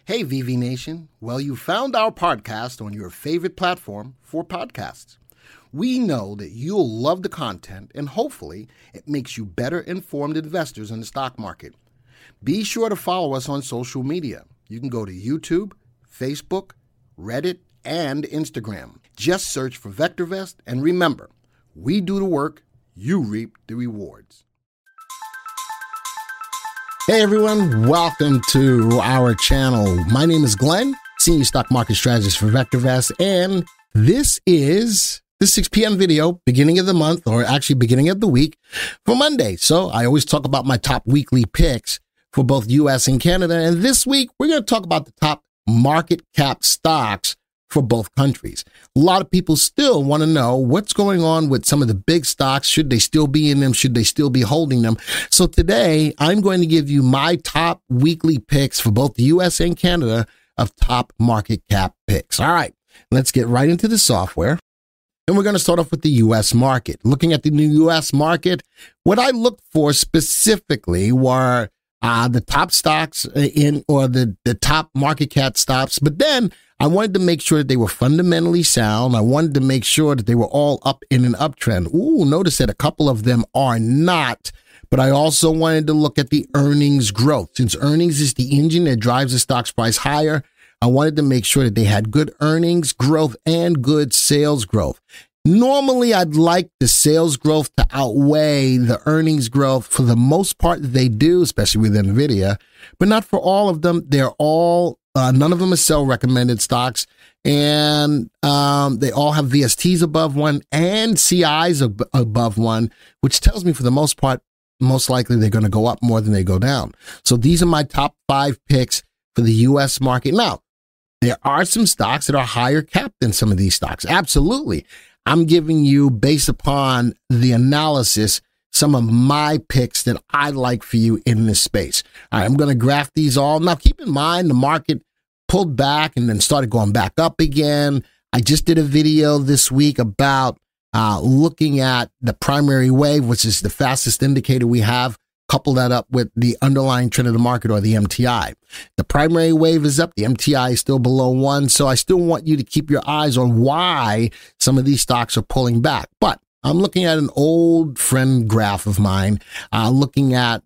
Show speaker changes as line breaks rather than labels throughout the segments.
Hey, VV Nation. Well, you found our podcast on your favorite platform for podcasts. We know that you'll love the content and hopefully it makes you better informed investors in the stock market. Be sure to follow us on social media. You can go to YouTube, Facebook, Reddit, and Instagram. Just search for VectorVest and remember, we do the work, you reap the rewards. Hey everyone, welcome to our channel. My name is Glenn, Senior Stock Market Strategist for VectorVest, and this is the 6 p.m. video, beginning of the month, or actually beginning of the week, for Monday. So I always talk about my top weekly picks for both U.S. and Canada, and this week we're going to talk about the top market cap stocks for both countries. A lot of people still want to know what's going on with some of the big stocks. Should they still be in them? Should they still be holding them? So today I'm going to give you my top weekly picks for both the US and Canada of top market cap picks. All right, let's get right into the software. And we're going to start off with the U.S. market. Looking at the new U.S. market, what I looked for specifically were the top stocks the top market cap stocks, but then I wanted to make sure that they were fundamentally sound. I wanted to make sure that they were all up in an uptrend. Ooh, notice that a couple of them are not, but I also wanted to look at the earnings growth. Since earnings is the engine that drives the stock's price higher, I wanted to make sure that they had good earnings growth and good sales growth. Normally, I'd like the sales growth to outweigh the earnings growth. For the most part, they do, especially with NVIDIA, but not for all of them. They're all, none of them are sell recommended stocks, and they all have VSTs above one and CIs above one, which tells me for the most part, most likely they're going to go up more than they go down. So these are my top 5 picks for the U.S. market. Now, there are some stocks that are higher capped than some of these stocks. Absolutely. I'm giving you, based upon the analysis, some of my picks that I like for you in this space. All right, I'm going to graph these all. Now, keep in mind, the market pulled back and then started going back up again. I just did a video this week about looking at the primary wave, which is the fastest indicator we have. Couple that up with the underlying trend of the market, or the MTI. The primary wave is up. The MTI is still below 1. So I still want you to keep your eyes on why some of these stocks are pulling back. But I'm looking at an old friend graph of mine, looking at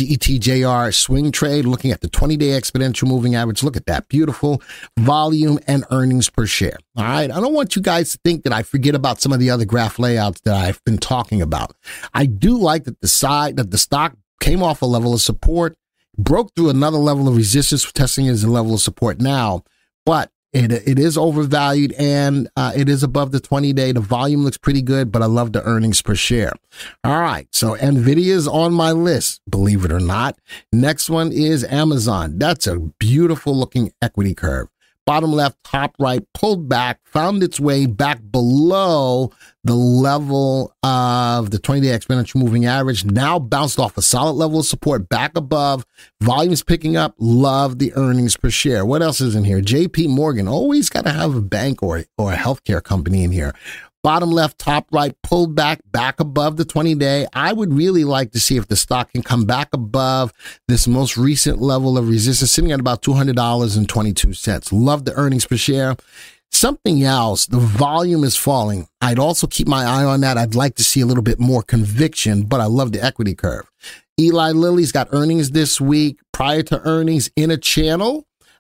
GETJR swing trade, looking at the 20-day exponential moving average. Look at that. Beautiful volume and earnings per share. All right. I don't want you guys to think that I forget about some of the other graph layouts that I've been talking about. I do like that the stock came off a level of support, broke through another level of resistance, testing as a level of support now, but it is overvalued and it is above the 20-day. The volume looks pretty good, but I love the earnings per share. All right, so NVIDIA is on my list, believe it or not. Next one is Amazon. That's a beautiful looking equity curve. Bottom left, top right, pulled back, found its way back below the level of the 20-day exponential moving average, now bounced off a solid level of support back above. Volume's picking up. Love the earnings per share. What else is in here? JP Morgan. Always got to have a bank or a healthcare company in here. Bottom left, top right, pulled back above the 20-day. I would really like to see if the stock can come back above this most recent level of resistance, sitting at about $200.22. Love the earnings per share. Something else, the volume is falling. I'd also keep my eye on that. I'd like to see a little bit more conviction, but I love the equity curve. Eli Lilly's got earnings this week. Prior to earnings, in a channel.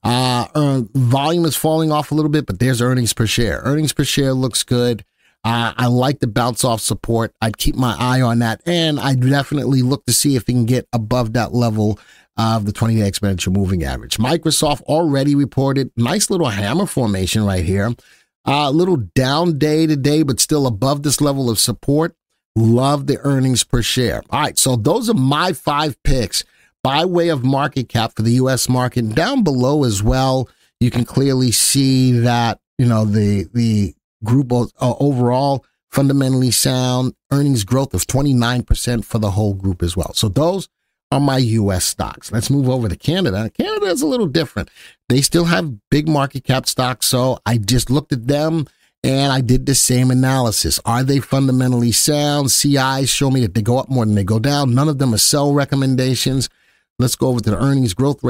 Volume is falling off a little bit, but there's earnings per share. Earnings per share looks good. I like the bounce off support. I'd keep my eye on that, and I'd definitely look to see if it can get above that level of the 20-day exponential moving average. Microsoft already reported nice little hammer formation right here. A little down day to day, but still above this level of support. Love the earnings per share. All right, so those are my 5 picks by way of market cap for the U.S. market. Down below as well, you can clearly see that, the group overall fundamentally sound, earnings growth of 29% for the whole group as well. So those are my U.S. stocks. Let's move over to Canada. Canada is a little different. They still have big market cap stocks, so I just looked at them and I did the same analysis. Are they fundamentally sound? CIs show me that they go up more than they go down. None of them are sell recommendations. Let's go over to the earnings growth rate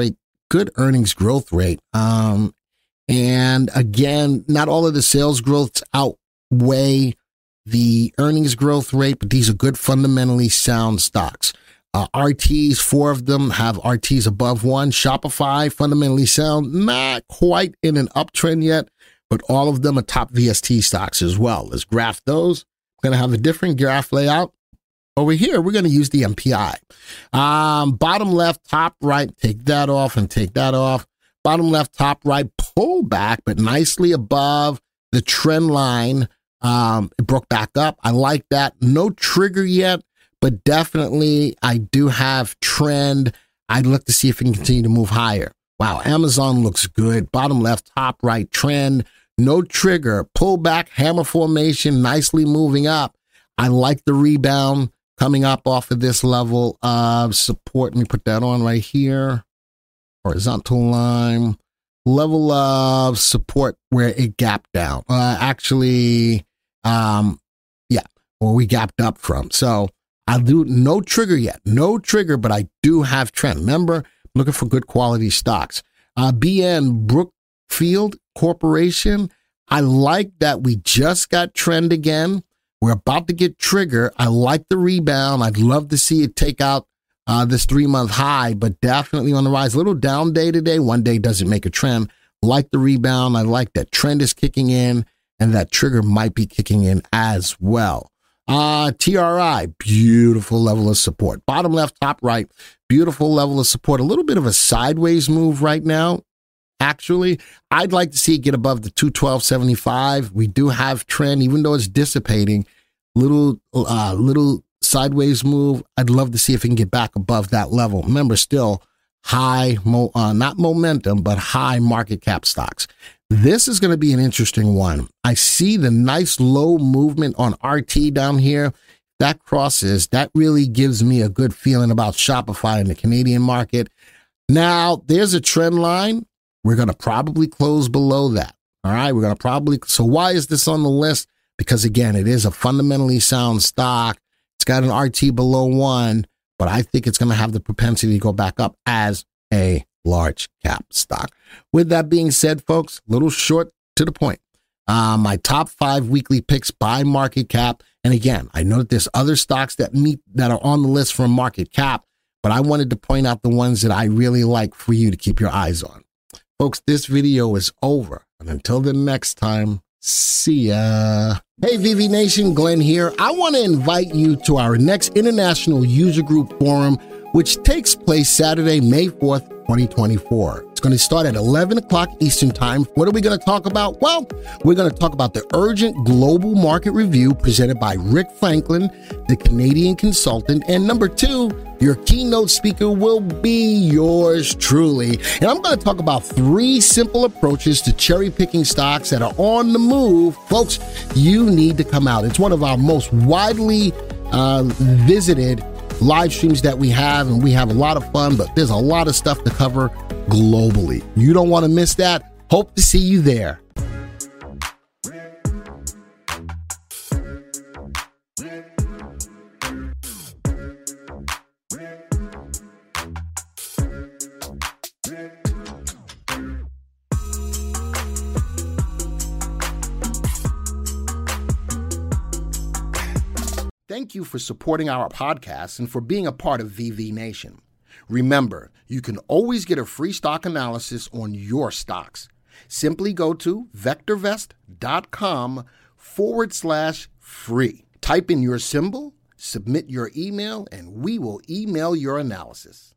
good earnings growth rate. And again, not all of the sales growths outweigh the earnings growth rate, but these are good, fundamentally sound stocks. RTs, 4 of them have RTs above 1. Shopify, fundamentally sound, not quite in an uptrend yet, but all of them are top VST stocks as well. Let's graph those. We're going to have a different graph layout. Over here, we're going to use the MPI. Bottom left, top right, take that off and take that off. Bottom left, top right, pull back, but nicely above the trend line. It broke back up. I like that. No trigger yet, but definitely I do have trend. I'd look to see if it can continue to move higher. Wow, Amazon looks good. Bottom left, top right, trend. No trigger. Pull back, hammer formation, nicely moving up. I like the rebound coming up off of this level of support. Let me put that on right here. Horizontal line. Level of support where it gapped down. Where we gapped up from. So I'll do no trigger yet. No trigger, but I do have trend. Remember, looking for good quality stocks. BN Brookfield Corporation. I like that we just got trend again. We're about to get trigger. I like the rebound. I'd love to see it take out this 3-month high, but definitely on the rise. A little down day today. One day doesn't make a trend. Like the rebound. I like that trend is kicking in and that trigger might be kicking in as well. TRI, beautiful level of support. Bottom left, top right, beautiful level of support. A little bit of a sideways move right now. Actually, I'd like to see it get above the 212.75. We do have trend, even though it's dissipating. Little sideways move. I'd love to see if it can get back above that level. Remember, still high, not momentum, but high market cap stocks. This is going to be an interesting one. I see the nice low movement on RT down here. That crosses. That really gives me a good feeling about Shopify in the Canadian market. Now, there's a trend line. We're going to probably close below that. All right. So why is this on the list? Because again, it is a fundamentally sound stock. It's got an RT below 1, but I think it's going to have the propensity to go back up as a large cap stock. With that being said, folks, a little short to the point. My top 5 weekly picks by market cap. And again, I know that there's other stocks that are on the list for market cap, but I wanted to point out the ones that I really like for you to keep your eyes on. Folks, this video is over. And until the next time, see ya. Hey, VV Nation, Glenn here. I want to invite you to our next International User Group Forum, which takes place Saturday, May 4th, 2024. It's going to start at 11 o'clock Eastern Time. What are we going to talk about? Well, we're going to talk about the urgent global market review presented by Rick Franklin, the Canadian consultant. And number 2, your keynote speaker will be yours truly. And I'm going to talk about 3 simple approaches to cherry picking stocks that are on the move. Folks, you need to come out. It's one of our most widely visited live streams that we have, and we have a lot of fun, but there's a lot of stuff to cover globally. You don't want to miss that. Hope to see you there. Thank you for supporting our podcast and for being a part of VV Nation. Remember, you can always get a free stock analysis on your stocks. Simply go to vectorvest.com/free. Type in your symbol, submit your email, and we will email your analysis.